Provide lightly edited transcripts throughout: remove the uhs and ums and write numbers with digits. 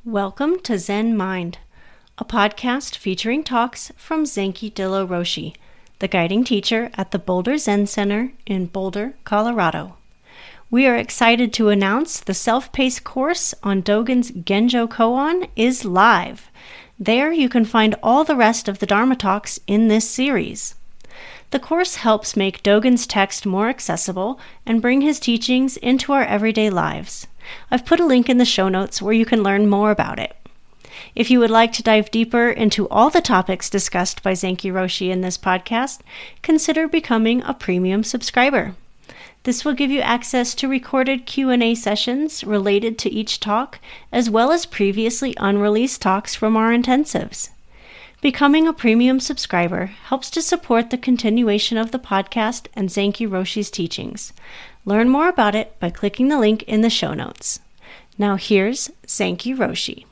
Welcome to Zen Mind, a podcast featuring talks from Zenki Dillo Roshi, the guiding teacher at the Boulder Zen Center in Boulder, Colorado. We are excited to announce the self-paced course on Dogen's Genjo Koan is live. There you can find all the rest of the Dharma talks in this series. The course helps make Dogen's text more accessible and bring his teachings into our everyday lives. I've put a link in the show notes where you can learn more about it. If you would like to dive deeper into all the topics discussed by Zenki Roshi in this podcast, consider becoming a premium subscriber. This will give you access to recorded Q&A sessions related to each talk, as well as previously unreleased talks from our intensives. Becoming a premium subscriber helps to support the continuation of the podcast and Zenki Roshi's teachings. Learn more about it by clicking the link in the show notes. Now here's Zenki Roshi.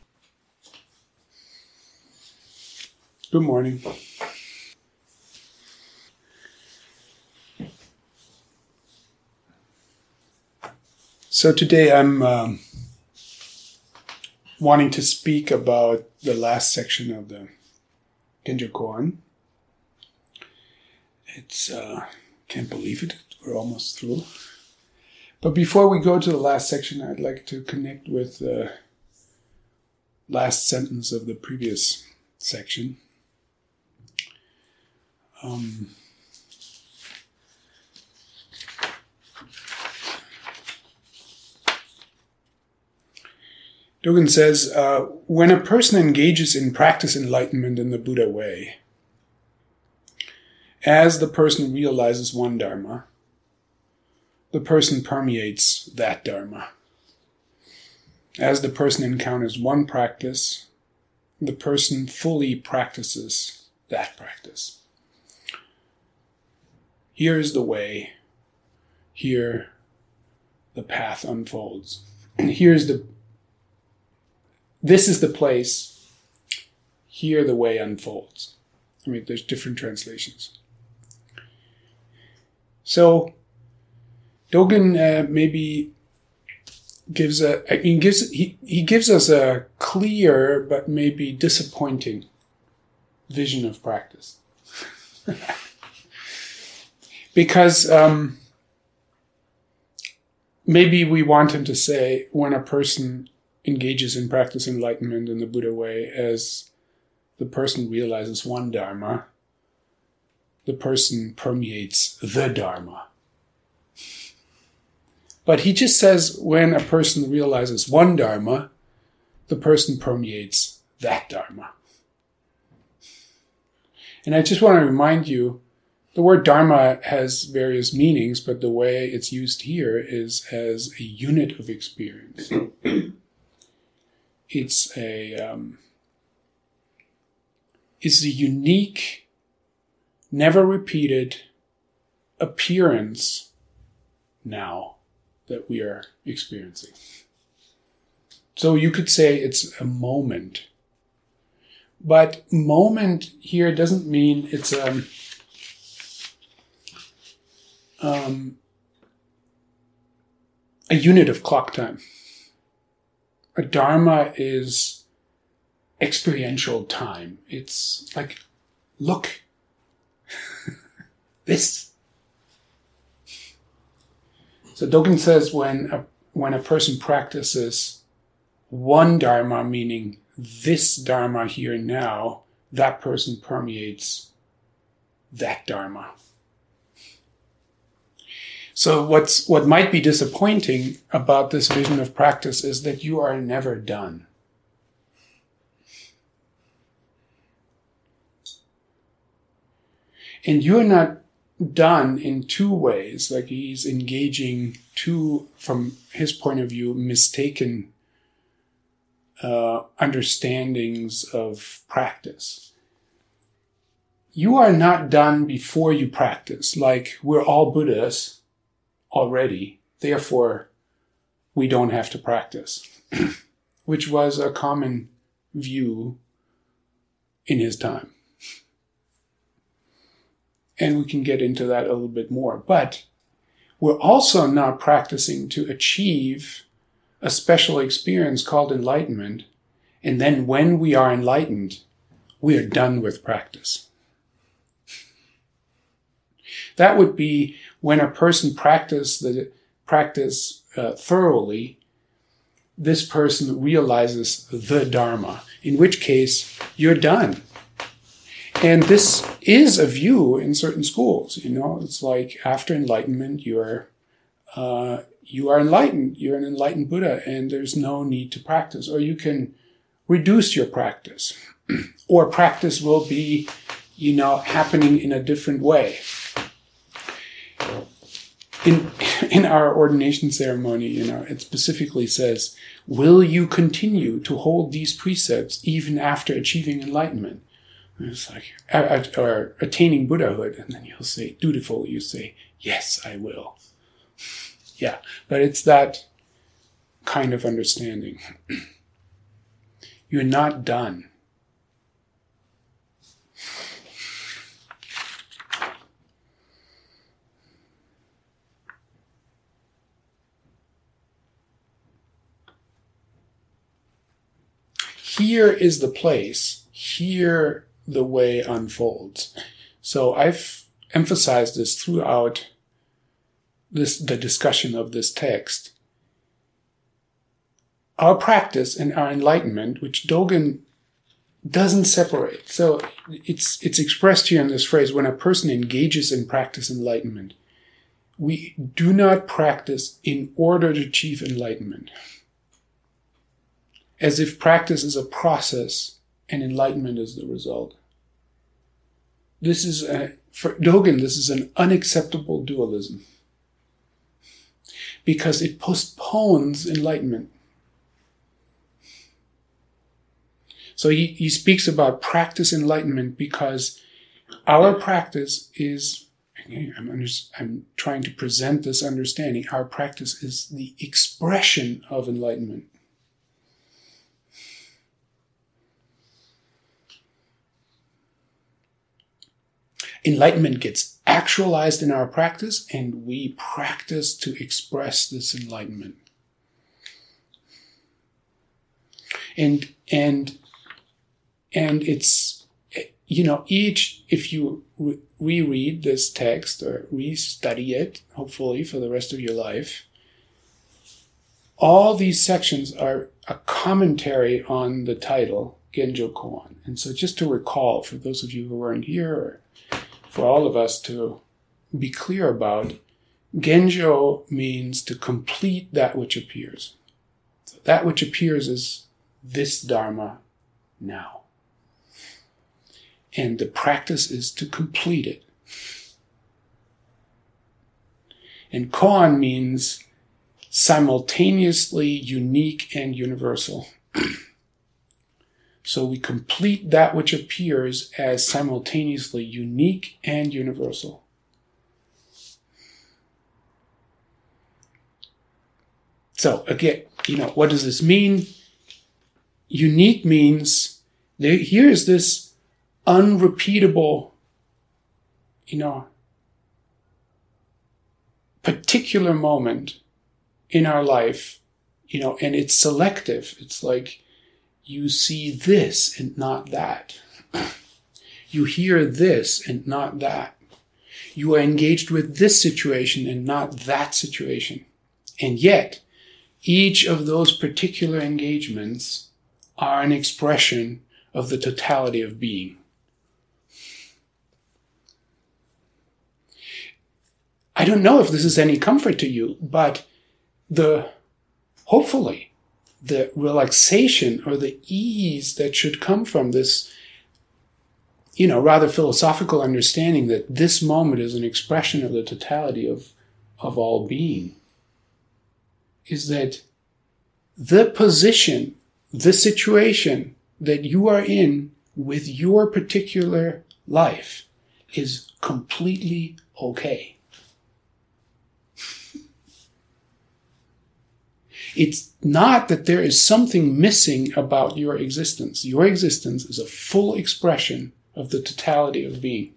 Good morning. So today I'm wanting to speak about the last section of the Genjo Koan. It's can't believe it. We're almost through. But before we go to the last section, I'd like to connect with the last sentence of the previous section. Dogen says, when a person engages in practice enlightenment in the Buddha way, as the person realizes one Dharma, the person permeates that Dharma. As the person encounters one practice, the person fully practices that practice. Here is the way. Here the path unfolds. This is the place. Here the way unfolds. I mean, there's different translations. So, Dogen maybe gives us a clear but maybe disappointing vision of practice. Because maybe we want him to say, when a person engages in practice enlightenment in the Buddha way, as the person realizes one Dharma, the person permeates the Dharma. But he just says, when a person realizes one Dharma, the person permeates that Dharma. And I just want to remind you, the word Dharma has various meanings, but the way it's used here is as a unit of experience. It's a unique, never repeated appearance now that we are experiencing. So you could say it's a moment. But moment here doesn't mean it's a unit of clock time. A Dharma is experiential time. It's like, look, this. So Dogen says when a person practices one Dharma, meaning this Dharma here and now, that person permeates that Dharma. So what might be disappointing about this vision of practice is that you are never done. And you're not done in two ways, like he's engaging two, from his point of view, mistaken understandings of practice. You are not done before you practice, like we're all Buddhas already, therefore we don't have to practice, which was a common view in his time. And we can get into that a little bit more. But we're also not practicing to achieve a special experience called enlightenment, and then when we are enlightened, we are done with practice. That would be when a person practices thoroughly, this person realizes the Dharma, in which case you're done. And this is a view in certain schools. It's like after enlightenment, you are enlightened. You're an enlightened Buddha, and there's no need to practice. Or you can reduce your practice, or practice will be, happening in a different way. In our ordination ceremony, it specifically says, will you continue to hold these precepts even after achieving enlightenment? And it's like, or attaining Buddhahood. And then you'll say, dutifully, you say, yes, I will. Yeah, but it's that kind of understanding. You're not done. Here is the place. Here the way unfolds. So I've emphasized this throughout the discussion of this text. Our practice and our enlightenment, which Dogen doesn't separate. So it's expressed here in this phrase, when a person engages in practice enlightenment, we do not practice in order to achieve enlightenment. As if practice is a process and enlightenment is the result. For Dogen, this is an unacceptable dualism. Because it postpones enlightenment. So he speaks about practice enlightenment because our practice is, I'm trying to present this understanding, our practice is the expression of enlightenment. Enlightenment gets actualized in our practice, and we practice to express this enlightenment. And it's, if you reread this text or restudy it, hopefully for the rest of your life, all these sections are a commentary on the title, Genjo Koan. And so just to recall, for those of you who weren't here, or for all of us to be clear about, Genjo means to complete that which appears. So that which appears is this Dharma now. And the practice is to complete it. And Koan means simultaneously unique and universal. So we complete that which appears as simultaneously unique and universal. So again, what does this mean? Unique means here is this unrepeatable, particular moment in our life, and it's selective. It's like, you see this and not that. You hear this and not that. You are engaged with this situation and not that situation. And yet, each of those particular engagements are an expression of the totality of being. I don't know if this is any comfort to you, but hopefully, the relaxation or the ease that should come from this, rather philosophical understanding that this moment is an expression of the totality of all being, is that the position, the situation that you are in with your particular life is completely okay. It's not that there is something missing about your existence. Your existence is a full expression of the totality of being.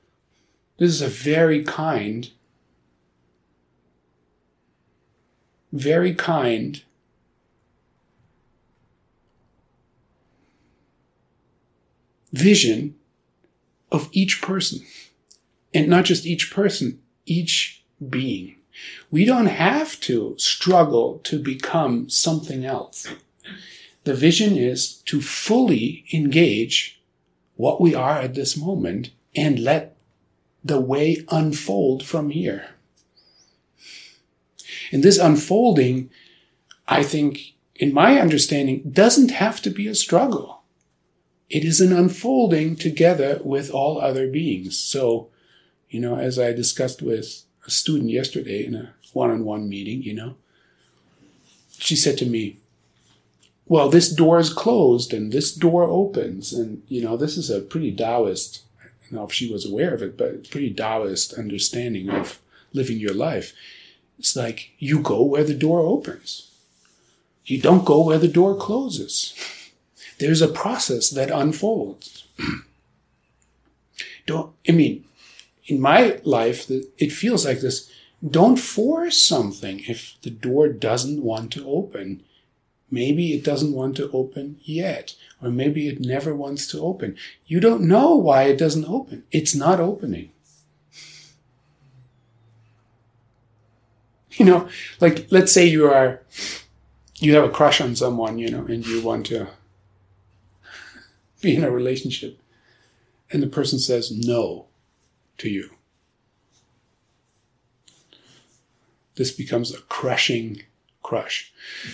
This is a very kind, very kind vision of each person. And not just each person, each being. We don't have to struggle to become something else. The vision is to fully engage what we are at this moment and let the way unfold from here. And this unfolding, I think, in my understanding, doesn't have to be a struggle. It is an unfolding together with all other beings. So, as I discussed with a student yesterday in a one-on-one meeting, she said to me, well, this door is closed and this door opens. And, this is a pretty Taoist, I don't know if she was aware of it, but pretty Taoist understanding of living your life. It's like you go where the door opens. You don't go where the door closes. There's a process that unfolds. In my life, it feels like this. Don't force something if the door doesn't want to open. Maybe it doesn't want to open yet, or maybe it never wants to open. You don't know why it doesn't open. It's not opening. Like, let's say you have a crush on someone, and you want to be in a relationship, and the person says no to you. This becomes a crushing crush.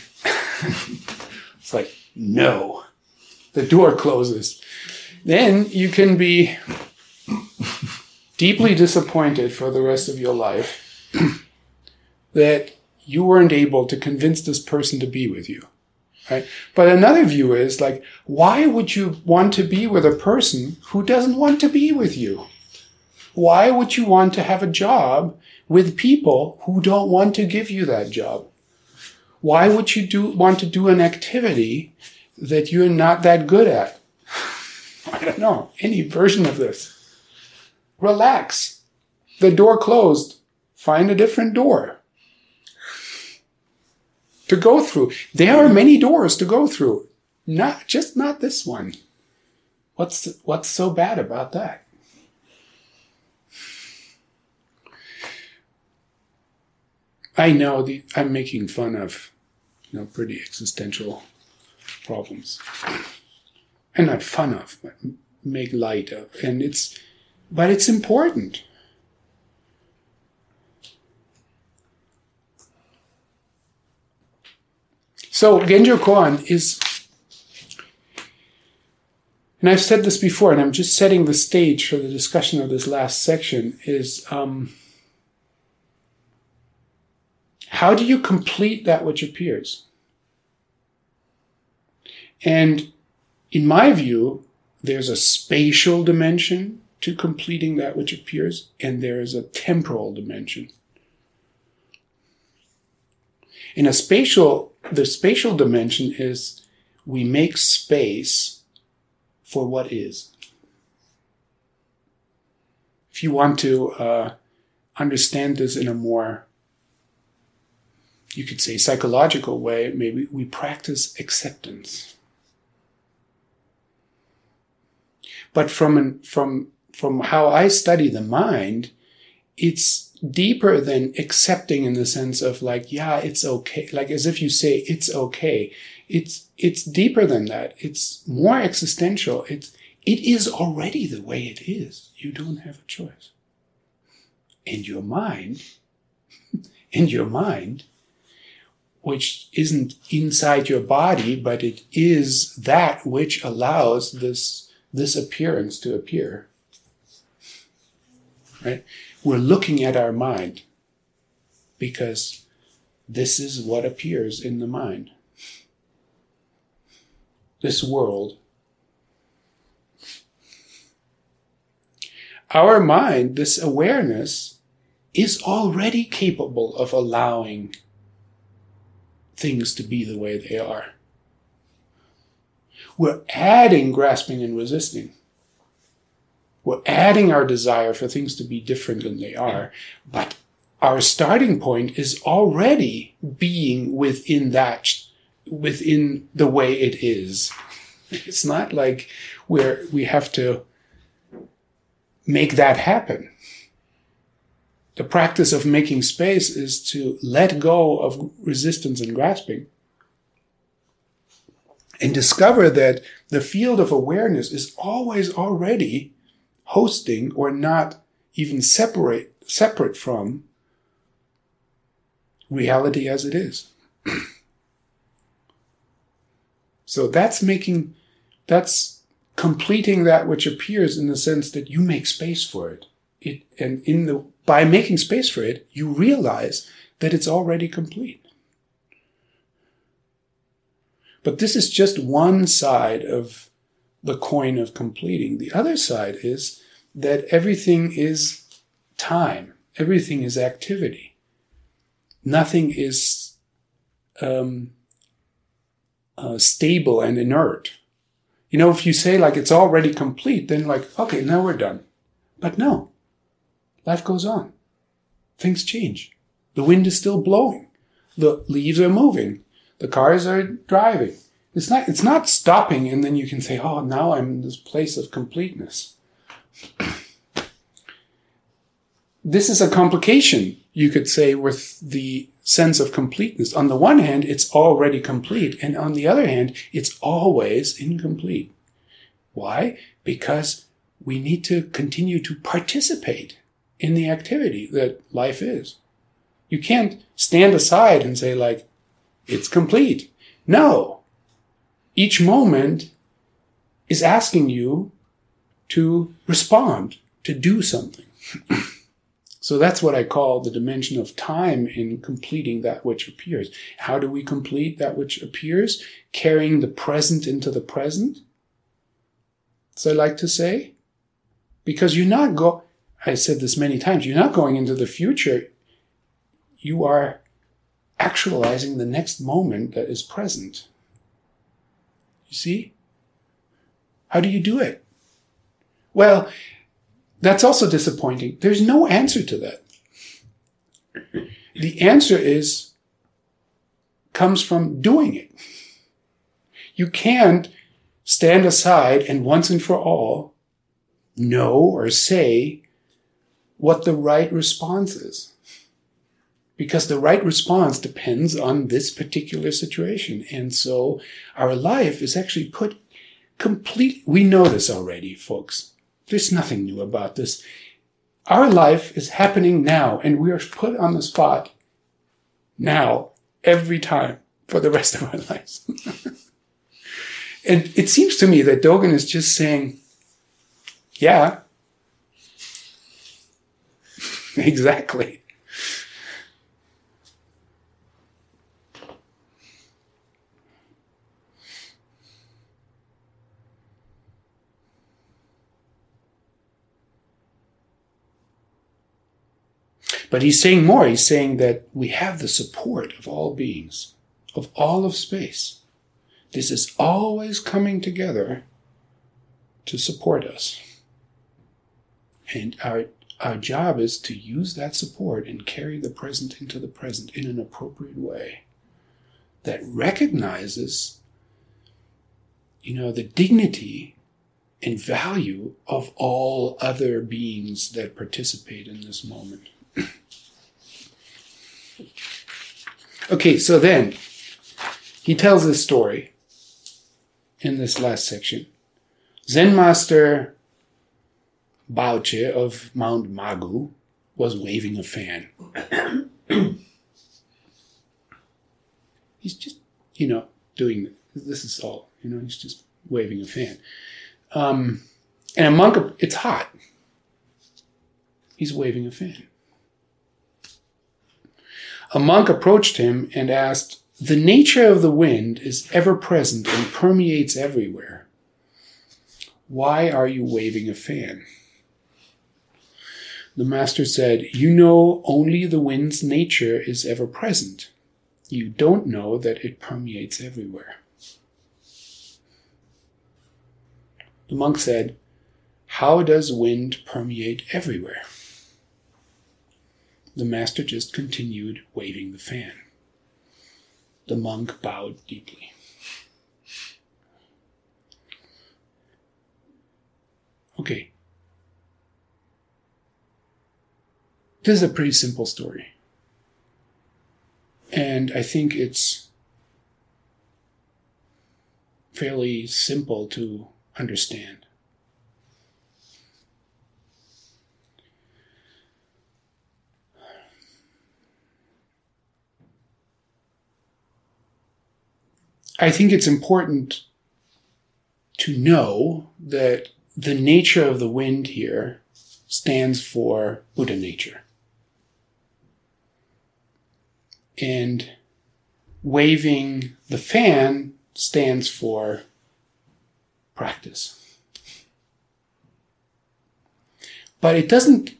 It's like, no. The door closes. Then you can be deeply disappointed for the rest of your life that you weren't able to convince this person to be with you. Right? But another view is like, why would you want to be with a person who doesn't want to be with you? Why would you want to have a job with people who don't want to give you that job? Why would you want to do an activity that you're not that good at? I don't know, any version of this. Relax. The door closed. Find a different door to go through. There are many doors to go through. Not this one. What's so bad about that? I know I'm making fun of, pretty existential problems. And not fun of, but make light of. But it's important. So Genjo Koan is, and I've said this before, and I'm just setting the stage for the discussion of this last section, is how do you complete that which appears? And in my view, there's a spatial dimension to completing that which appears, and there is a temporal dimension. In the spatial dimension is we make space for what is. If you want to understand this in a more, you could say, psychological way, maybe we practice acceptance. But from how I study the mind, it's deeper than accepting in the sense of like, yeah, it's okay. Like as if you say it's okay. It's deeper than that. It's more existential. It is already the way it is. You don't have a choice. And your mind, which isn't inside your body, but it is that which allows this appearance to appear. Right? We're looking at our mind because this is what appears in the mind. This world. Our mind, this awareness, is already capable of allowing things to be the way they are. We're adding grasping and resisting. We're adding our desire for things to be different than they are, but our starting point is already being within the way it is. It's not like we have to make that happen. The practice of making space is to let go of resistance and grasping and discover that the field of awareness is always already hosting or not even separate from reality as it is. So that's completing that which appears in the sense that you make space for it. By making space for it, you realize that it's already complete. But this is just one side of the coin of completing. The other side is that everything is time. Everything is activity. Nothing is stable and inert. If you say like it's already complete, then like, okay, now we're done. But no. Life goes on. Things change. The wind is still blowing. The leaves are moving. The cars are driving. It's not stopping and then you can say, oh, now I'm in this place of completeness. This is a complication, you could say, with the sense of completeness. On the one hand, it's already complete. And on the other hand, it's always incomplete. Why? Because we need to continue to participate in the activity that life is. You can't stand aside and say like, it's complete. No. Each moment is asking you to respond, to do something. So that's what I call the dimension of time in completing that which appears. How do we complete that which appears? Carrying the present into the present. So I like to say, because I said this many times, you're not going into the future. You are actualizing the next moment that is present. You see? How do you do it? Well, that's also disappointing. There's no answer to that. The answer comes from doing it. You can't stand aside and once and for all know or say what the right response is. Because the right response depends on this particular situation. And so our life is actually put we know this already, folks. There's nothing new about this. Our life is happening now, and we are put on the spot now, every time, for the rest of our lives. And it seems to me that Dogen is just saying, yeah, exactly. But he's saying more. He's saying that we have the support of all beings, of all of space. This is always coming together to support us. And our job is to use that support and carry the present into the present in an appropriate way that recognizes, the dignity and value of all other beings that participate in this moment. Okay, so then he tells this story in this last section. Zen master Baoche of Mount Magu was waving a fan. He's just, doing this is all, he's just waving a fan. And a monk, it's hot. He's waving a fan. A monk approached him and asked, "The nature of the wind is ever present and permeates everywhere. Why are you waving a fan?" The master said, "You know only the wind's nature is ever present. You don't know that it permeates everywhere." The monk said, "How does wind permeate everywhere?" The master just continued waving the fan. The monk bowed deeply. Okay. This is a pretty simple story. And I think it's fairly simple to understand. I think it's important to know that the nature of the wind here stands for Buddha nature. And waving the fan stands for practice. But it doesn't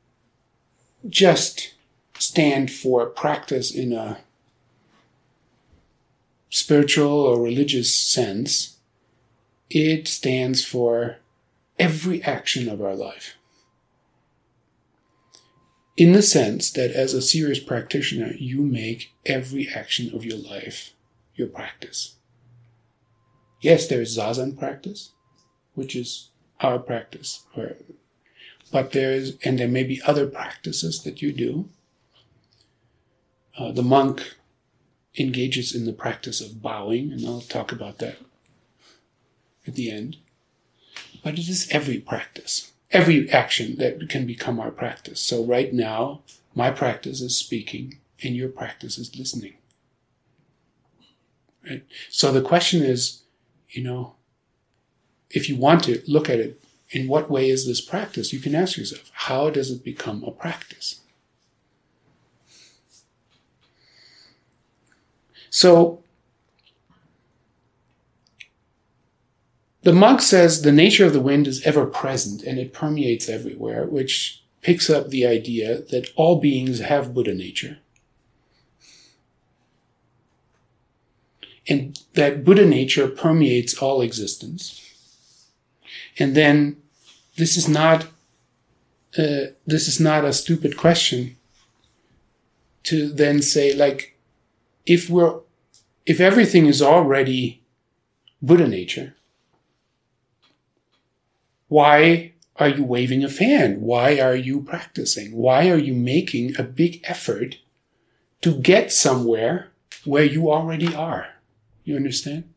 just stand for practice in a spiritual or religious sense. It stands for every action of our life. In the sense that as a serious practitioner, you make every action of your life your practice. Yes, there is Zazen practice, which is our practice. But there may be other practices that you do. The monk engages in the practice of bowing, and I'll talk about that at the end. But it is every practice, every action that can become our practice. So right now, my practice is speaking, and your practice is listening. Right? So the question is, if you want to look at it, in what way is this practice? You can ask yourself, how does it become a practice? So, the monk says the nature of the wind is ever present and it permeates everywhere, which picks up the idea that all beings have Buddha nature. And that Buddha nature permeates all existence. And then this is not a stupid question to then say, like, if everything is already Buddha nature, why are you waving a fan? Why are you practicing? Why are you making a big effort to get somewhere where you already are? You understand?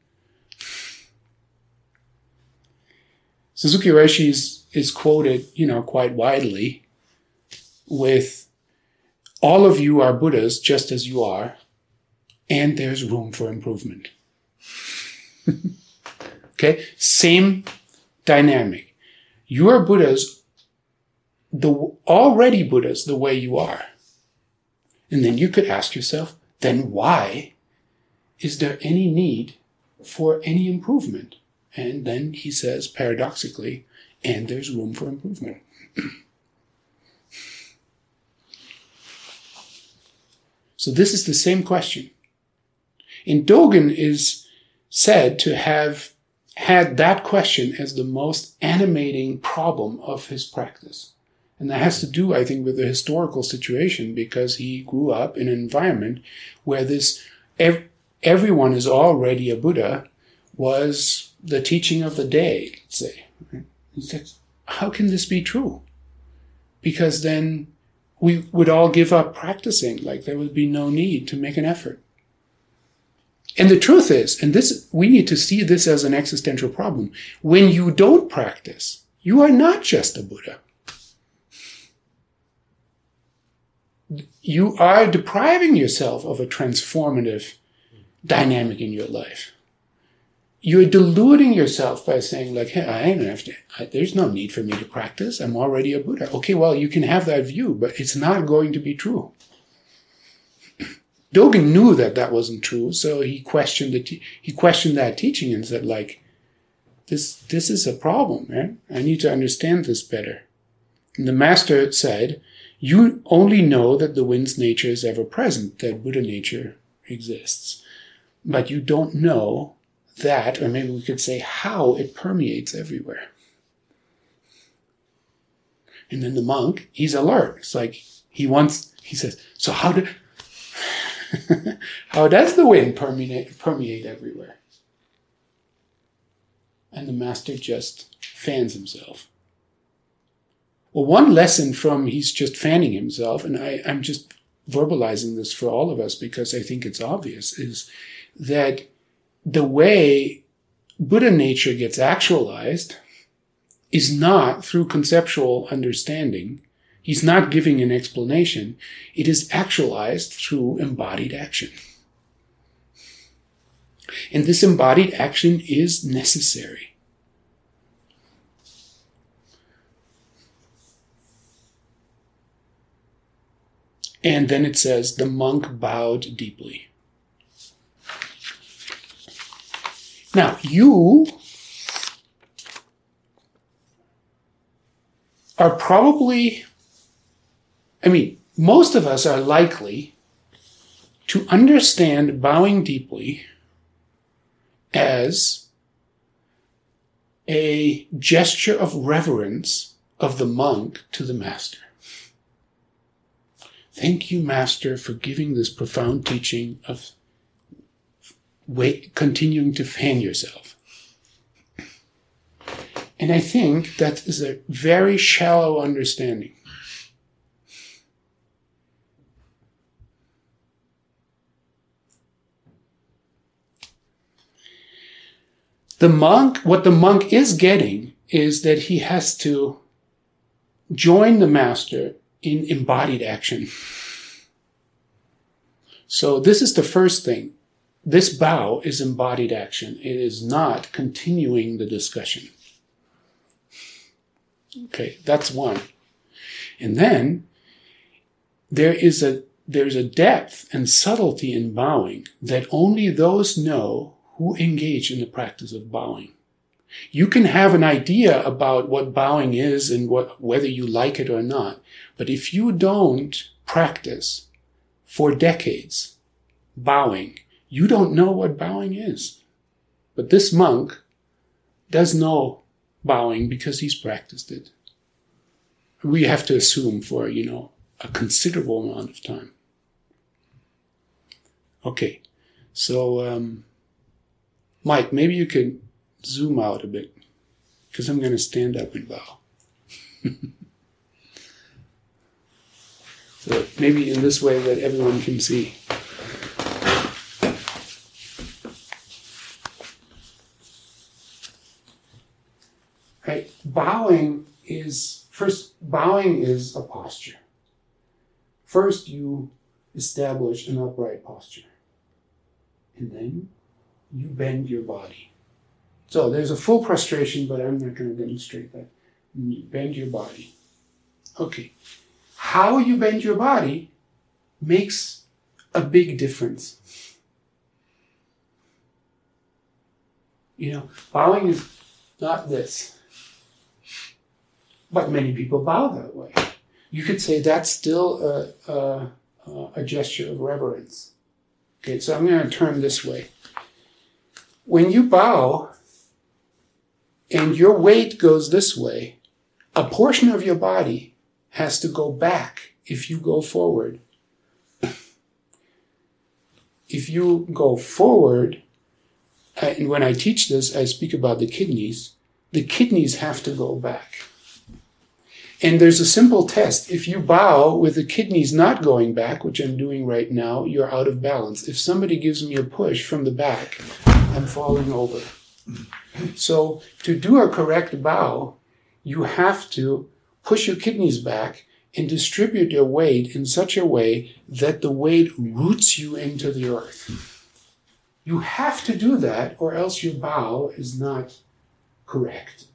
Suzuki Roshi is quoted, quite widely with, all of you are Buddhas just as you are, and there's room for improvement. Okay? Same dynamic. You are Buddhas, already Buddhas the way you are. And then you could ask yourself, then why is there any need for any improvement? And then he says, paradoxically, and there's room for improvement. So this is the same question. And Dogen is said to have had that question as the most animating problem of his practice. And that has to do, I think, with the historical situation, because he grew up in an environment where this everyone is already a Buddha was the teaching of the day, let's say. He said, how can this be true? Because then we would all give up practicing, like there would be no need to make an effort. And the truth is, and we need to see this as an existential problem, when you don't practice, you are not just a Buddha. You are depriving yourself of a transformative dynamic in your life. You're deluding yourself by saying, like, hey, I don't have to, there's no need for me to practice. I'm already a Buddha. Okay, well, you can have that view, but it's not going to be true. Dogen knew that wasn't true, so he questioned that teaching and said, like, this is a problem, man. I need to understand this better. And the master said, you only know that the wind's nature is ever present, that Buddha nature exists. But you don't know that, or maybe we could say how it permeates everywhere. And then the monk, he's alert. It's like He says, so how does the wind permeate everywhere? And the master just fans himself. Well, one lesson from he's just fanning himself, and I'm just verbalizing this for all of us because I think it's obvious, is that the way Buddha nature gets actualized is not through conceptual understanding. He's not giving an explanation. It is actualized through embodied action. And this embodied action is necessary. And then it says, the monk bowed deeply. Now, you are probably, most of us are likely to understand bowing deeply as a gesture of reverence of the monk to the master. Thank you, Master, for giving this profound teaching of continuing to fan yourself. And I think that is a very shallow understanding. What the monk is getting is that he has to join the master in embodied action. So this is the first thing. This bow is embodied action. It is not continuing the discussion. Okay, that's one. And then there's a depth and subtlety in bowing that only those know who engage in the practice of bowing. You can have an idea about what bowing is and whether you like it or not, but if you don't practice for decades bowing, you don't know what bowing is. But this monk does know bowing because he's practiced it. We have to assume for, a considerable amount of time. Okay, so Mike, maybe you could zoom out a bit, because I'm going to stand up and bow. So maybe in this way that everyone can see. Right? Bowing is a posture. First, you establish an upright posture. And then you bend your body. So there's a full prostration, but I'm not going to demonstrate that. You bend your body. Okay. How you bend your body makes a big difference. Bowing is not this. But many people bow that way. You could say that's still a gesture of reverence. Okay, so I'm going to turn this way. When you bow and your weight goes this way, a portion of your body has to go back if you go forward. If you go forward, and when I teach this, I speak about the kidneys have to go back. And there's a simple test. If you bow with the kidneys not going back, which I'm doing right now, you're out of balance. If somebody gives me a push from the back, I'm falling over. So to do a correct bow, you have to push your kidneys back and distribute your weight in such a way that the weight roots you into the earth. You have to do that, or else your bow is not correct.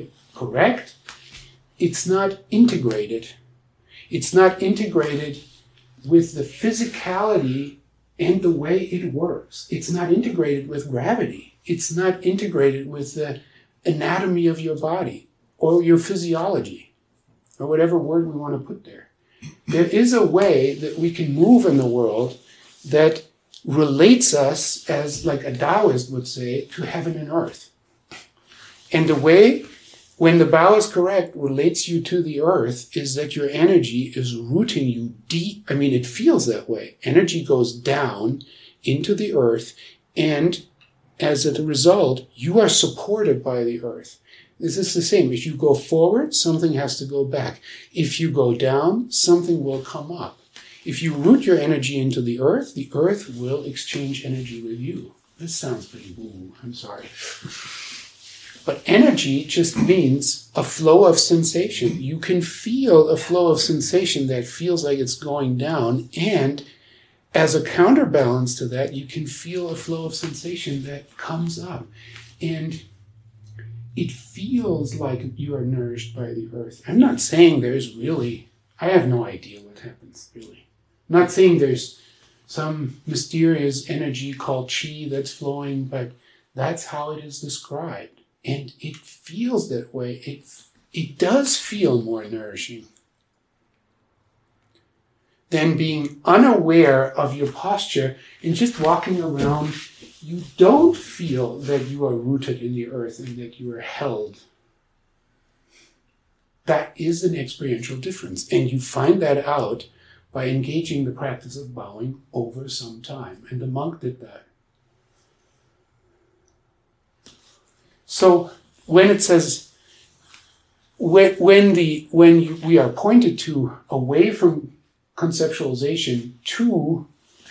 It's not integrated. It's not integrated with the physicality and the way it works. It's not integrated with gravity. It's not integrated with the anatomy of your body or your physiology, or whatever word we want to put there. There is a way that we can move in the world that relates us, as like a Taoist would say, to heaven and earth. And the way when the bow is correct, relates you to the earth, is that your energy is rooting you deep. I mean, it feels that way. Energy goes down into the earth, and as a result, you are supported by the earth. This is the same. If you go forward, something has to go back. If you go down, something will come up. If you root your energy into the earth will exchange energy with you. This sounds pretty woo. I'm sorry. But energy just means a flow of sensation. You can feel a flow of sensation that feels like it's going down, and as a counterbalance to that, you can feel a flow of sensation that comes up. And it feels like you are nourished by the earth. I'm not saying I have no idea what happens, really. I'm not saying there's some mysterious energy called chi that's flowing, but that's how it is described. And it feels that way. It does feel more nourishing than being unaware of your posture and just walking around. You don't feel that you are rooted in the earth and that you are held. That is an experiential difference. And you find that out by engaging the practice of bowing over some time. And the monk did that. So when it says, when we are pointed to away from conceptualization to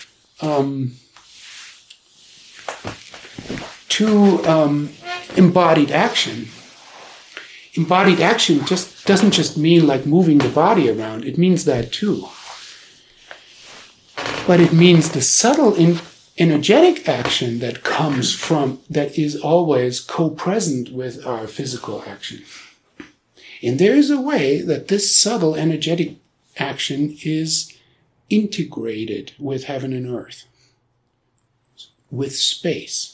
embodied action. Embodied action doesn't just mean like moving the body around. It means that too. But it means the subtle energetic action that is always co-present with our physical action. And there is a way that this subtle energetic action is integrated with heaven and earth, with space.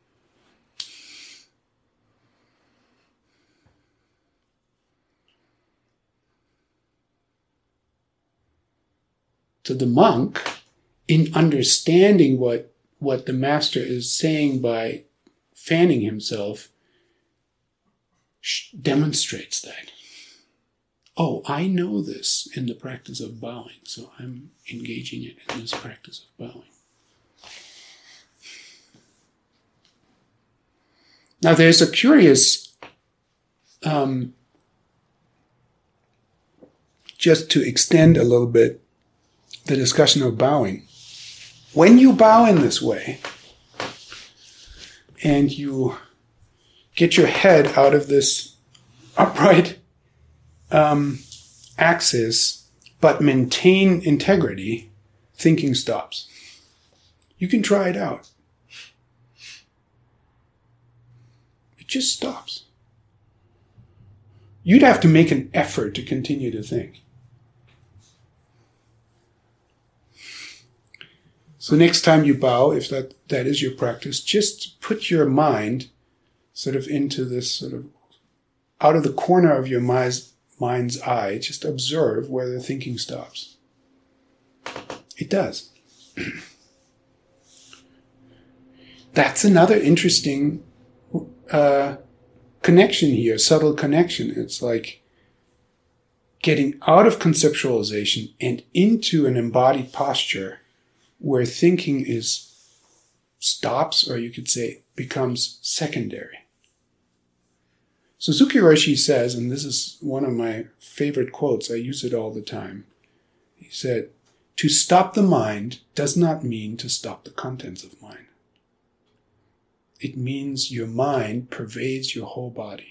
So the monk, in understanding what the master is saying by fanning himself, demonstrates that. Oh, I know this in the practice of bowing, so I'm engaging it in this practice of bowing. Now there's a curious, just to extend a little bit the discussion of bowing. When you bow in this way, and you get your head out of this upright axis, but maintain integrity, thinking stops. You can try it out. It just stops. You'd have to make an effort to continue to think. So next time you bow, if that is your practice, just put your mind sort of into this sort of out of the corner of your mind's eye. Just observe where the thinking stops. It does. That's another interesting connection here, subtle connection. It's like getting out of conceptualization and into an embodied posture where thinking stops, or you could say becomes secondary. Suzuki Roshi says, and this is one of my favorite quotes, I use it all the time. He said, "To stop the mind does not mean to stop the contents of mind. It means your mind pervades your whole body."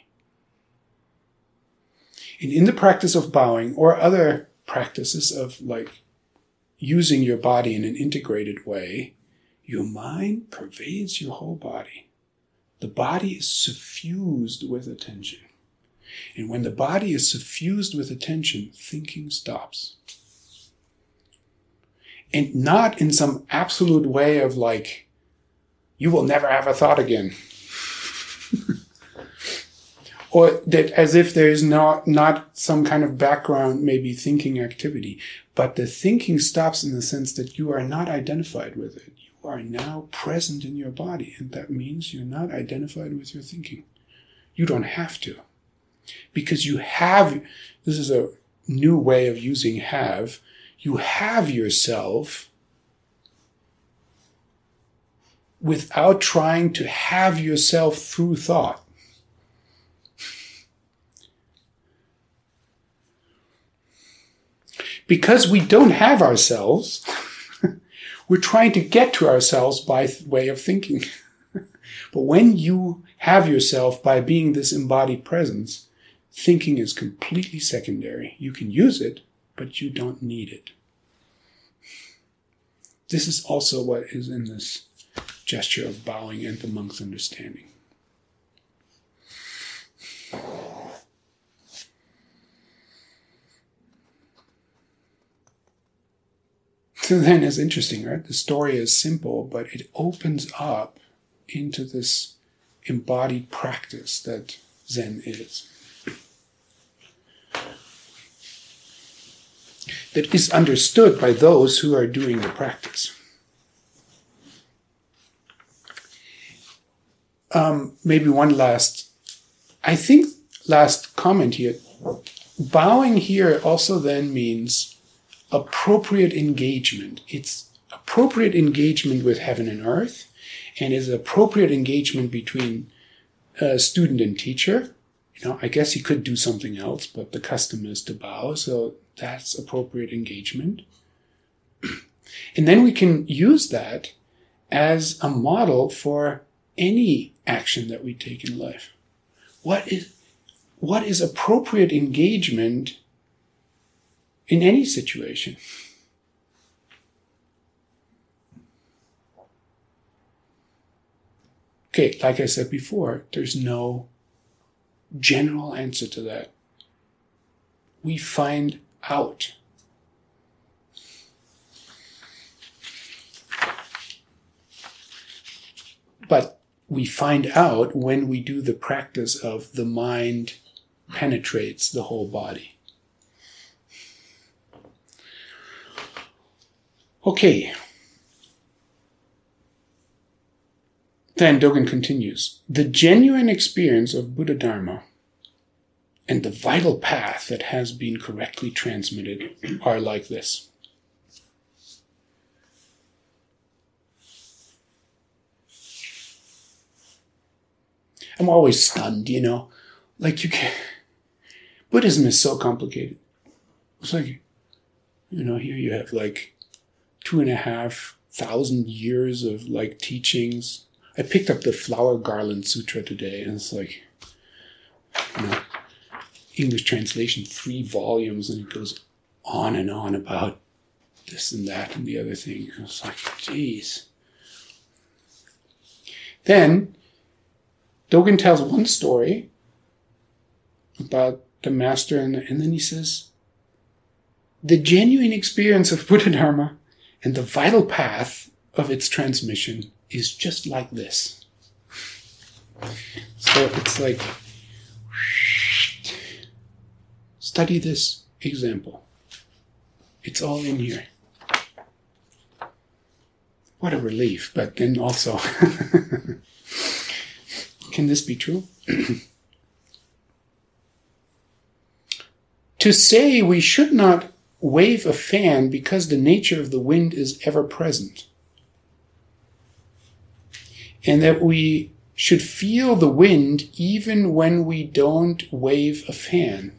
And in the practice of bowing or other practices of like using your body in an integrated way, your mind pervades your whole body. The body is suffused with attention. And when the body is suffused with attention, thinking stops. And not in some absolute way of like, you will never have a thought again. Or that as if there is not some kind of background, maybe thinking activity. But the thinking stops in the sense that you are not identified with it. You are now present in your body. And that means you're not identified with your thinking. You don't have to. Because you have, this is a new way of using have, you have yourself without trying to have yourself through thought. Because we don't have ourselves, we're trying to get to ourselves by way of thinking. But when you have yourself by being this embodied presence, thinking is completely secondary. You can use it, but you don't need it. This is also what is in this gesture of bowing and the monk's understanding. So then it's interesting, right? The story is simple, but it opens up into this embodied practice that Zen is. That is understood by those who are doing the practice. Maybe one last comment here. Bowing here also then means appropriate engagement. It's appropriate engagement with heaven and earth, and is appropriate engagement between student and teacher. I guess he could do something else, but the custom is to bow, so that's appropriate engagement. And then we can use that as a model for any action that we take in life. What is appropriate engagement in any situation? Okay, like I said before, there's no general answer to that. We find out. But we find out when we do the practice of the mind penetrates the whole body. Okay. Then Dogen continues. The genuine experience of Buddha Dharma and the vital path that has been correctly transmitted are like this. I'm always stunned, like Buddhism is so complicated. It's like, here you have 2,500 years of teachings. I picked up the Flower Garland Sutra today, and it's English translation, 3 volumes, and it goes on and on about this and that and the other thing. And it's like, geez. Then Dogen tells one story about the master, and then he says, the genuine experience of Buddha Dharma and the vital path of its transmission is just like this. So it's like, study this example. It's all in here. What a relief, but then also, can this be true? To say we should not wave a fan because the nature of the wind is ever present, and that we should feel the wind even when we don't wave a fan,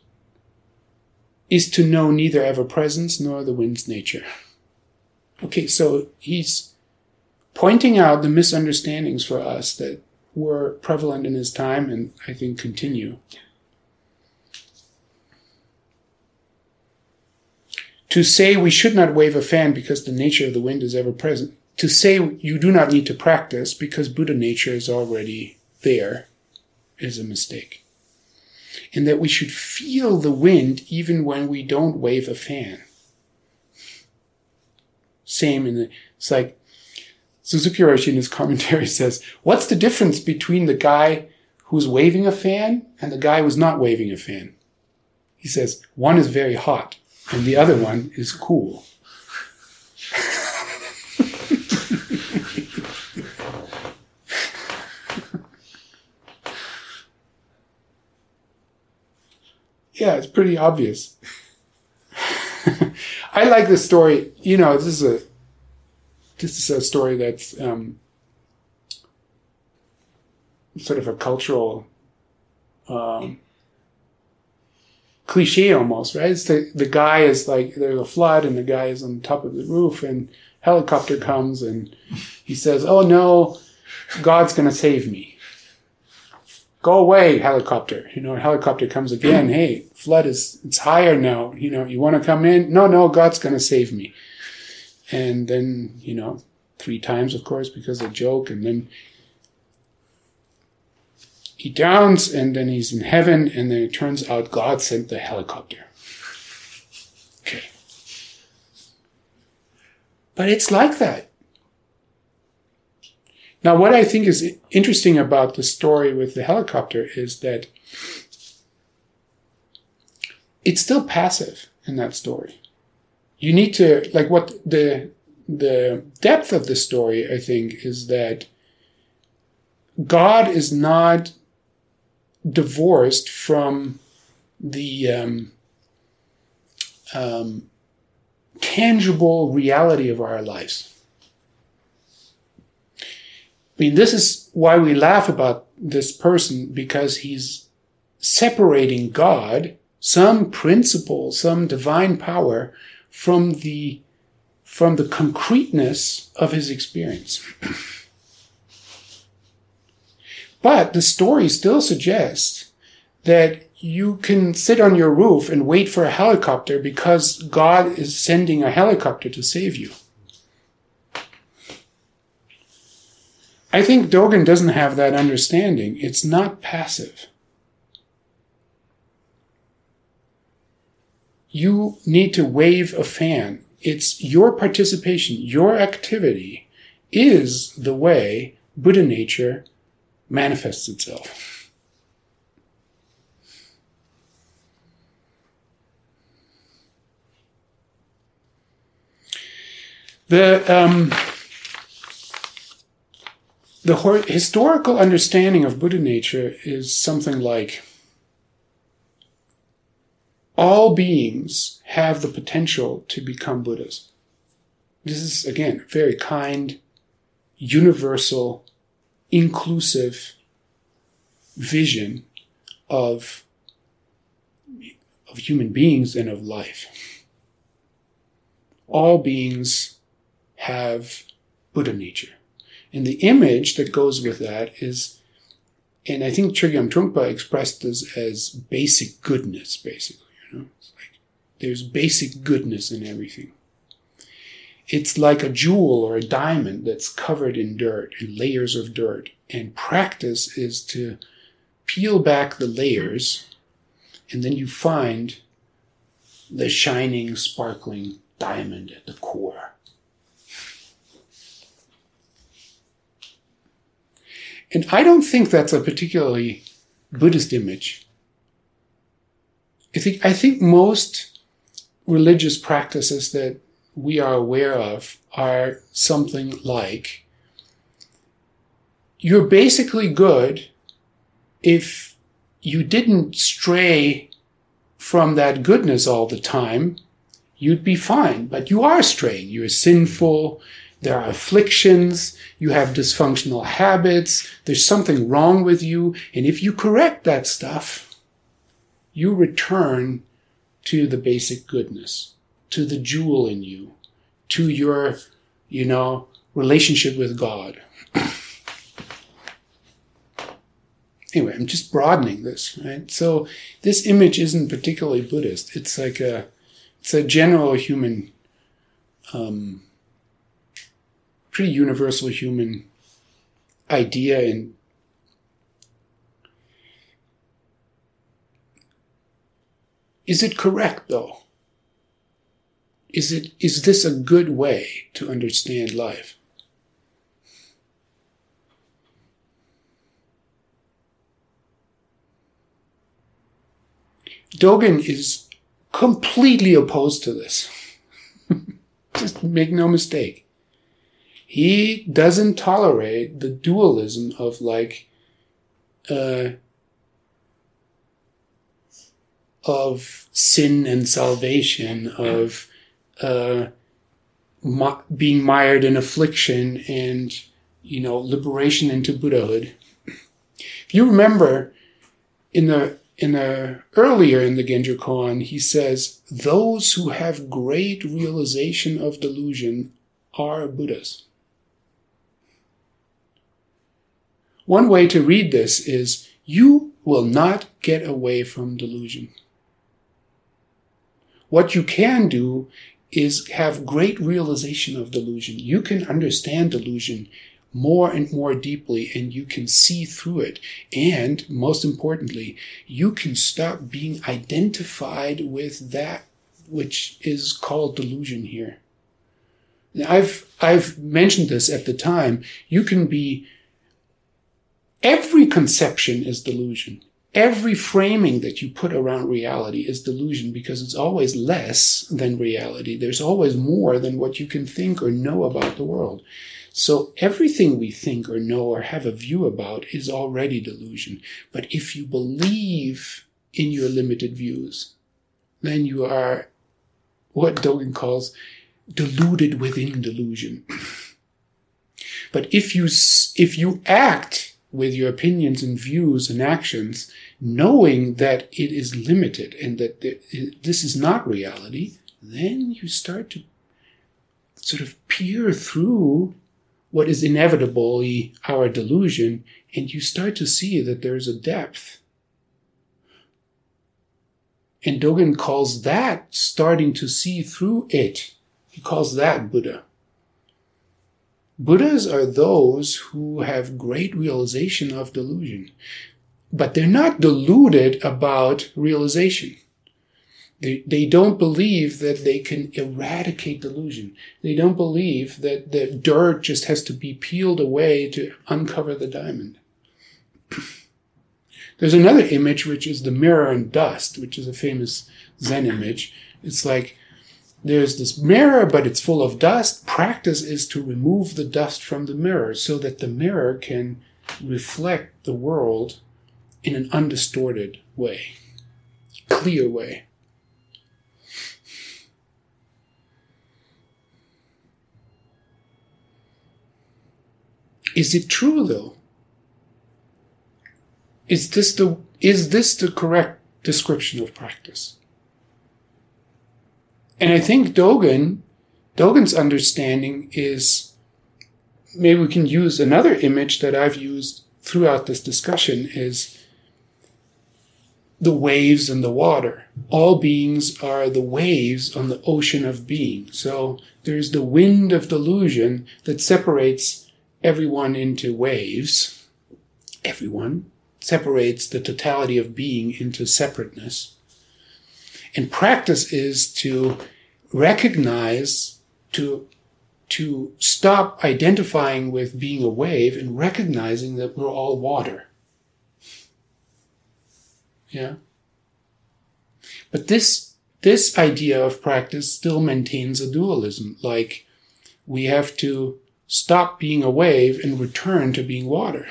is to know neither ever-presence nor the wind's nature. Okay, so he's pointing out the misunderstandings for us that were prevalent in his time and I think continue. To say we should not wave a fan because the nature of the wind is ever present. To say you do not need to practice because Buddha nature is already there is a mistake. And that we should feel the wind even when we don't wave a fan. Same it's like Suzuki Roshi in his commentary says, what's the difference between the guy who's waving a fan and the guy who's not waving a fan? He says, one is very hot and the other one is cool. Yeah, it's pretty obvious. I like this story. You know, this is a story that's sort of a cultural cliche almost, right? It's the guy is like, there's a flood and the guy is on top of the roof and helicopter comes and he says, "Oh no, God's going to save me. Go away, helicopter." You know, helicopter comes again. "Hey, flood it's higher now. You know, you want to come in?" No, God's going to save me." And then, 3 times, of course, because of a joke. And then he drowns and then he's in heaven. And then it turns out God sent the helicopter. Okay. But it's like that. Now, what I think is interesting about the story with the helicopter is that it's still passive in that story. You need to, like, what the depth of the story, I think, is that God is not divorced from the tangible reality of our lives. I mean, this is why we laugh about this person, because he's separating God, some principle, some divine power, from the concreteness of his experience. But the story still suggests that you can sit on your roof and wait for a helicopter because God is sending a helicopter to save you. I think Dogen doesn't have that understanding. It's not passive. You need to wave a fan. It's your participation, your activity is the way Buddha nature manifests itself. The historical understanding of Buddha nature is something like all beings have the potential to become Buddhas. This is, again, a very kind, universal, inclusive vision of human beings and of life. All beings have Buddha nature. And the image that goes with that is, and I think Chogyam Trungpa expressed this as basic goodness, basically. It's like there's basic goodness in everything. It's like a jewel or a diamond that's covered in dirt, in layers of dirt. And practice is to peel back the layers, and then you find the shining, sparkling diamond at the core. And I don't think that's a particularly Buddhist image. I think most religious practices that we are aware of are something like, you're basically good if you didn't stray from that goodness all the time, you'd be fine. But you are straying. You're sinful. There are afflictions, you have dysfunctional habits, there's something wrong with you, and if you correct that stuff, you return to the basic goodness, to the jewel in you, to your, relationship with God. Anyway, I'm just broadening this, right? So this image isn't particularly Buddhist. It's like it's a general human, pretty universal human idea. And is it correct, though? Is this a good way to understand life? Dogen is completely opposed to this. Just make no mistake. He doesn't tolerate the dualism of of sin and salvation, of being mired in affliction and, liberation into Buddhahood. If you remember, earlier in the Genjo Koan, he says, those who have great realization of delusion are Buddhas. One way to read this is, you will not get away from delusion. What you can do is have great realization of delusion. You can understand delusion more and more deeply, and you can see through it. And most importantly, you can stop being identified with that which is called delusion here. Now, I've mentioned this at the time. Every conception is delusion. Every framing that you put around reality is delusion, because it's always less than reality. There's always more than what you can think or know about the world. So everything we think or know or have a view about is already delusion. But if you believe in your limited views, then you are what Dogen calls deluded within delusion. But if you act with your opinions and views and actions, knowing that it is limited and that this is not reality, then you start to sort of peer through what is inevitably our delusion, and you start to see that there's a depth. And Dogen calls that starting to see through it. He calls that Buddha. Buddhas are those who have great realization of delusion, but they're not deluded about realization. They don't believe that they can eradicate delusion. They don't believe that the dirt just has to be peeled away to uncover the diamond. There's another image, which is the mirror and dust, which is a famous Zen image. It's like there's this mirror, but it's full of dust. Practice is to remove the dust from the mirror so that the mirror can reflect the world in an undistorted way, clear way. Is it true, though? Is this the correct description of practice? And I think Dogen's understanding is, maybe we can use another image that I've used throughout this discussion, is the waves and the water. All beings are the waves on the ocean of being. So there's the wind of delusion that separates everyone into waves. Everyone separates the totality of being into separateness. And practice is to recognize, to stop identifying with being a wave and recognizing that we're all water. Yeah? But this idea of practice still maintains a dualism. Like, we have to stop being a wave and return to being water.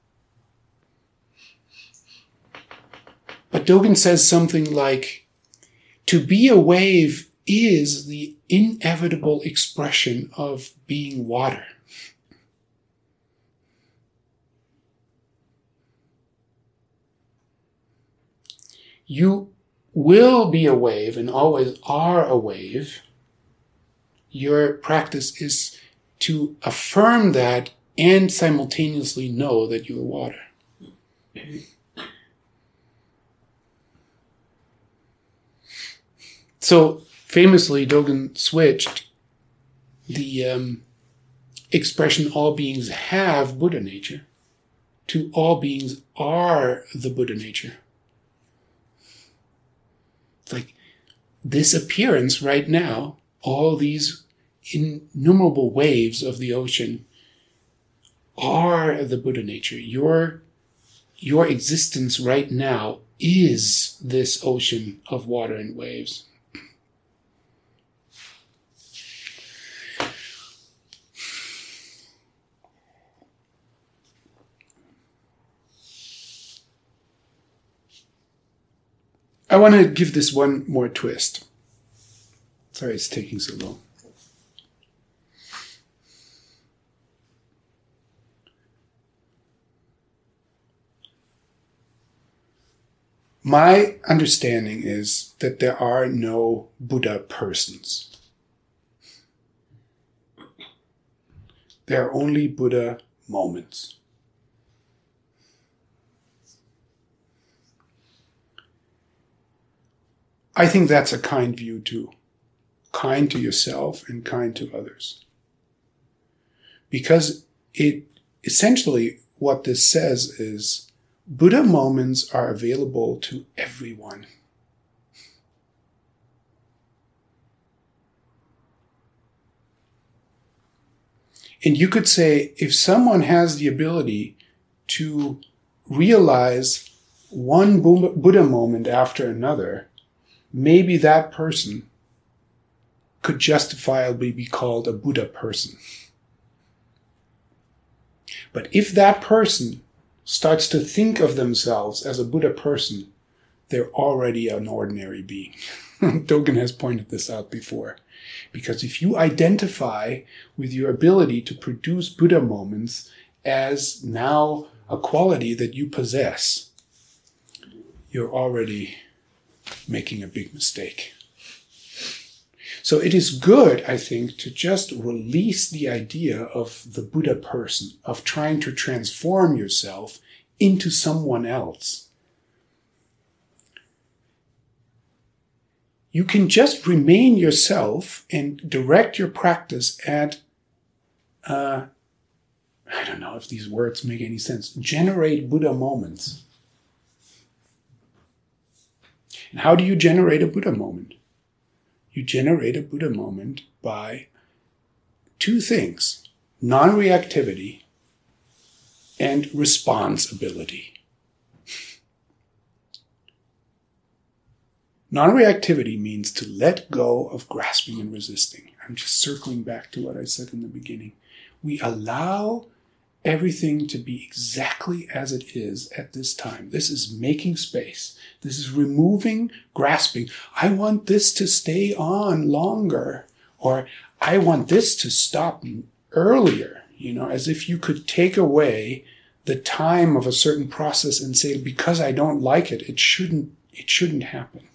But Dogen says something like, to be a wave is the inevitable expression of being water. You will be a wave and always are a wave. Your practice is to affirm that and simultaneously know that you are water. So famously, Dogen switched the expression all beings have Buddha nature to all beings are the Buddha nature. It's like this appearance right now, all these innumerable waves of the ocean are the Buddha nature. Your existence right now is this ocean of water and waves. I want to give this one more twist. Sorry it's taking so long. My understanding is that there are no Buddha persons. There are only Buddha moments. I think that's a kind view too. Kind to yourself and kind to others. Because it essentially what this says is Buddha moments are available to everyone. And you could say if someone has the ability to realize one Buddha moment after another, maybe that person could justifiably be called a Buddha person. But if that person starts to think of themselves as a Buddha person, they're already an ordinary being. Dogen has pointed this out before. Because if you identify with your ability to produce Buddha moments as now a quality that you possess, you're already making a big mistake. So it is good, I think, to just release the idea of the Buddha person, of trying to transform yourself into someone else. You can just remain yourself and direct your practice at, I don't know if these words make any sense, generate Buddha moments. And how do you generate a Buddha moment? You generate a Buddha moment by two things: non-reactivity and responsibility. Non-reactivity means to let go of grasping and resisting. I'm just circling back to what I said in the beginning. We allow everything to be exactly as it is at this time. This is making space. This is removing grasping. I want this to stay on longer, or I want this to stop earlier, as if you could take away the time of a certain process and say, because I don't like it, it shouldn't happen.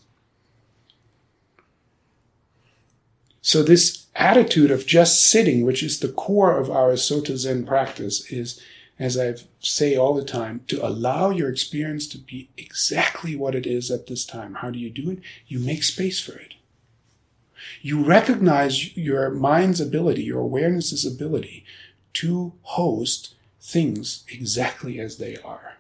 So this attitude of just sitting, which is the core of our Soto Zen practice, is, as I say all the time, to allow your experience to be exactly what it is at this time. How do you do it? You make space for it. You recognize your mind's ability, your awareness's ability to host things exactly as they are.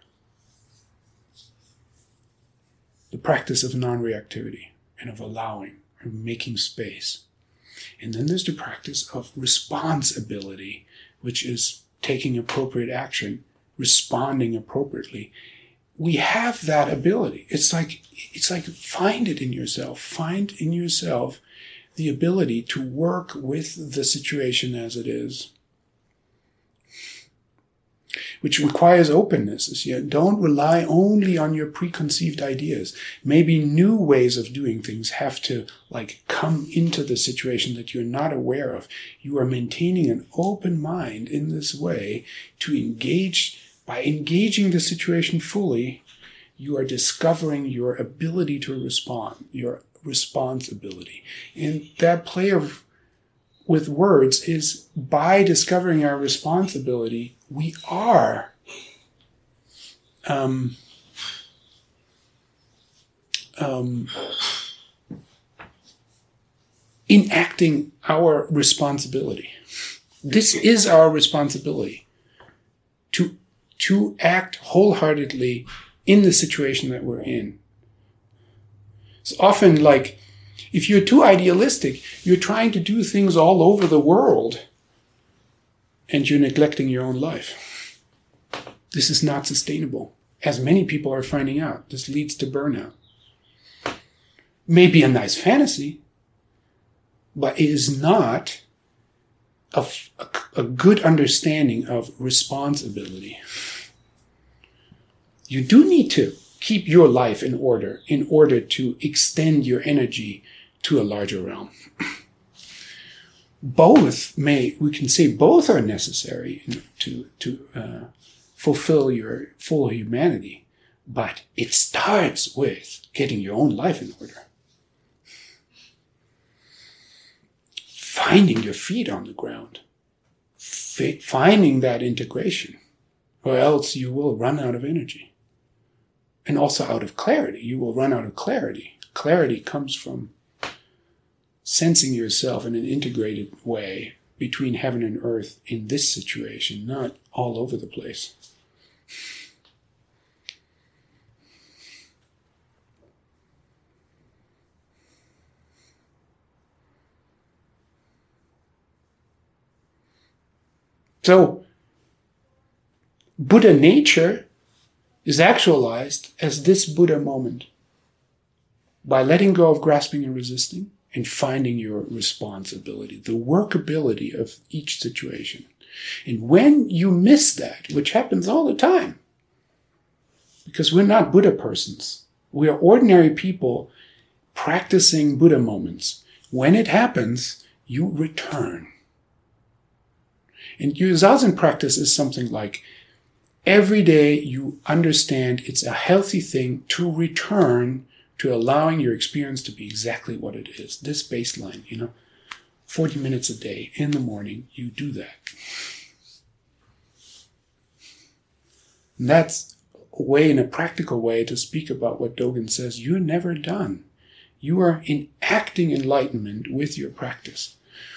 The practice of non-reactivity and of allowing, of making space. And then there's the practice of responsibility, which is taking appropriate action, responding appropriately. We have that ability. It's like find it in yourself. Find in yourself the ability to work with the situation as it is, which requires openness. Don't rely only on your preconceived ideas. Maybe new ways of doing things have to come into the situation that you're not aware of. You are maintaining an open mind in this way to engage. By engaging the situation fully, you are discovering your ability to respond, your responsibility. And that play with words is, by discovering our responsibility, we are enacting our responsibility. This is our responsibility, to act wholeheartedly in the situation that we're in. It's often if you're too idealistic, you're trying to do things all over the world and you're neglecting your own life. This is not sustainable. As many people are finding out, this leads to burnout. Maybe a nice fantasy, but it is not a good understanding of responsibility. You do need to keep your life in order to extend your energy to a larger realm. We can say both are necessary to fulfill your full humanity, but it starts with getting your own life in order. Finding your feet on the ground. Finding that integration, or else you will run out of energy. And also out of clarity. You will run out of clarity. Clarity comes from sensing yourself in an integrated way between heaven and earth in this situation, not all over the place. So, Buddha nature is actualized as this Buddha moment by letting go of grasping and resisting and finding your responsibility, the workability of each situation. And when you miss that, which happens all the time, because we're not Buddha persons, we are ordinary people practicing Buddha moments. When it happens, you return. And your Zazen practice is something like, every day you understand it's a healthy thing to return to allowing your experience to be exactly what it is. This baseline, 40 minutes a day in the morning, you do that. And that's a way, in a practical way, to speak about what Dogen says. You're never done. You are enacting enlightenment with your practice.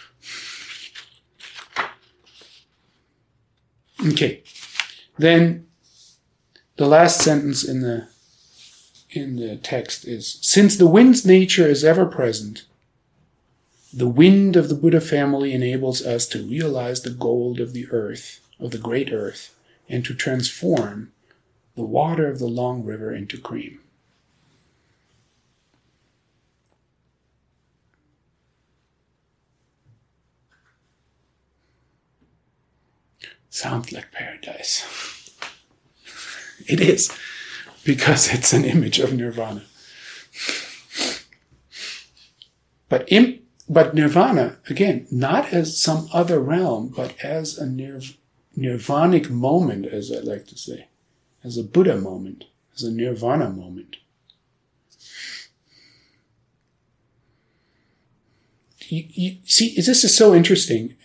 Okay. Then the last sentence in the text is, since the wind's nature is ever present, the wind of the Buddha family enables us to realize the gold of the earth, of the great earth, and to transform the water of the long river into cream. Sounds like paradise. It is, because it's an image of nirvana. But nirvana, again, not as some other realm, but as a nirvanic moment, as I like to say, as a Buddha moment, as a nirvana moment. You see, this is so interesting.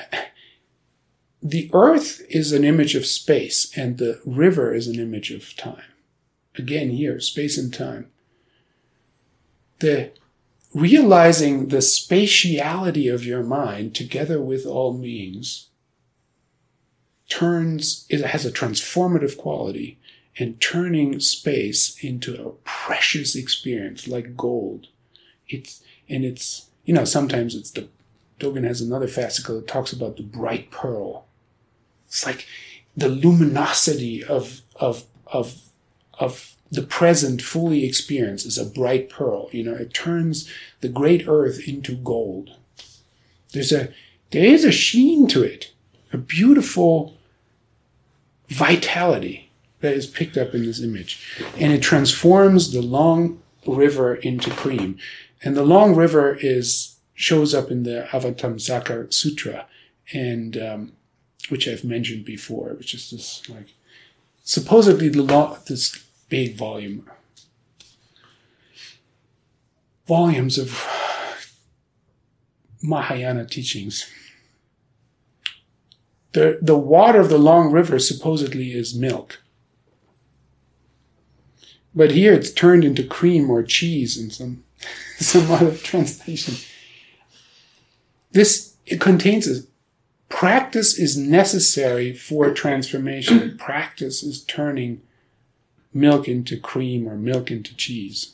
The earth is an image of space, and the river is an image of time. Again, here, space and time. Realizing the spatiality of your mind together with all beings it has a transformative quality, and turning space into a precious experience like gold. Sometimes Dogen has another fascicle that talks about the bright pearl. It's like the luminosity of the present fully experienced is a bright pearl. It turns the great earth into gold. There is a sheen to it, a beautiful vitality that is picked up in this image. And it transforms the long river into cream. And the long river shows up in the Avatamsaka Sutra, and which I've mentioned before, which is this supposedly this big volumes of Mahayana teachings. The water of the long river supposedly is milk. But here it's turned into cream or cheese in some other translation. It contains a practice is necessary for transformation. Practice is turning milk into cream or milk into cheese.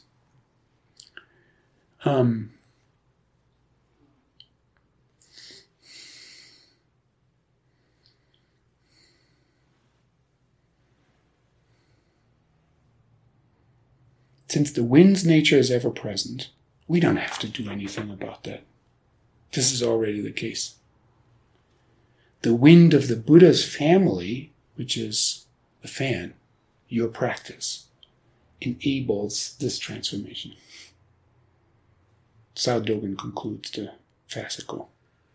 Since the wind's nature is ever present, we don't have to do anything about that. This is already the case. The wind of the Buddha's family, which is the fan, your practice, enables this transformation. Sao Dogen concludes the fascicle.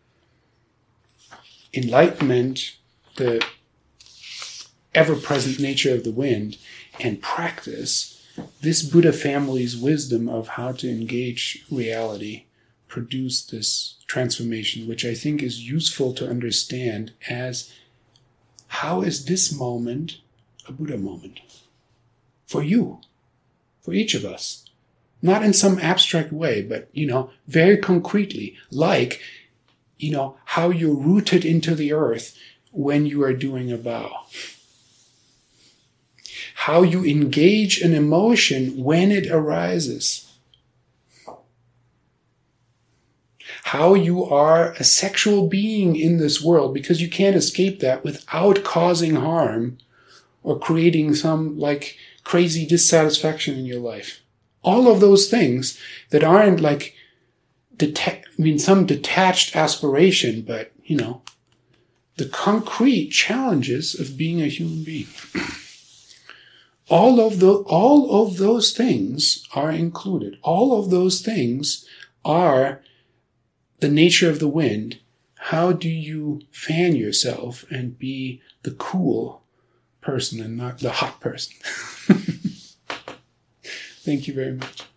Enlightenment, the ever-present nature of the wind, and practice, this Buddha family's wisdom of how to engage reality produced this transformation, which I think is useful to understand as how is this moment a Buddha moment? For you, for each of us. Not in some abstract way, but, very concretely, like, how you're rooted into the earth when you are doing a bow. How you engage an emotion when it arises. How you are a sexual being in this world, because you can't escape that without causing harm or creating some crazy dissatisfaction in your life. All of those things that aren't some detached aspiration, but, the concrete challenges of being a human being. All of those things are included. All of those things are the nature of the wind. How do you fan yourself and be the cool person and not the hot person? Thank you very much.